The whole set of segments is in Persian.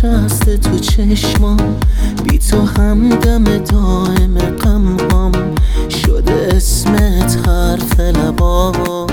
نشسته تو چشمام، بی تو همدم دائم غمهام، شده اسمت حرف لبام.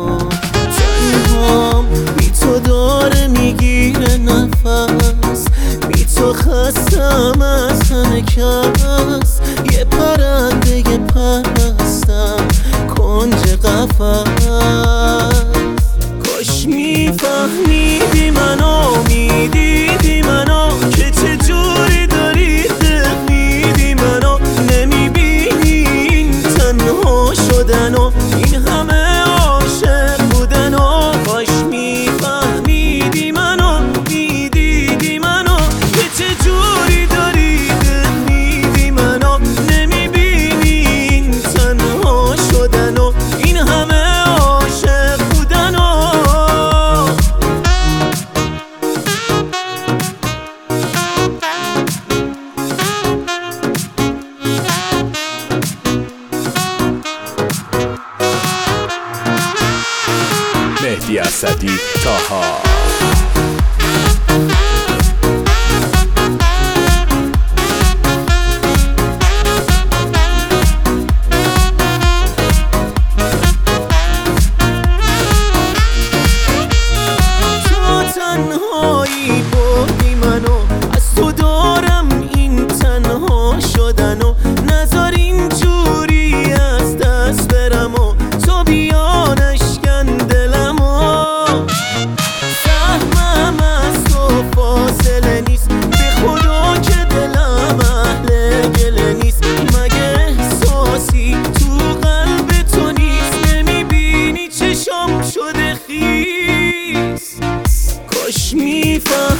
تنهام بی تو داره میگیره نفس، بی تو خستم از همه کس. یه پرنده یه پرستم کنج قفس. کاش میفهمیدی منو، میدیدی منو، که چجوری داری دل میدی منو. نمیبینی این تنها شدنو، این همه عاشق بودنو. کاش میفهمیدی منو، میدیدی منو، که چجوری داری دل میدی منو. نمیبینی این تنها شدنو، این همه عاشق بودنو. مهدی اسدی، طاها. تنهایی بردی منو، از تو دارم این تنها شدنو. نذار اینجوری از دست برم و تو بیانش کن دلمو. فهمم از تو فاصله نیست، به خدا که دلم اهل گله نیست. مگه احساسی تو قلب تو نیست؟ نمیبینی چشام شده خیس. کاش میفهم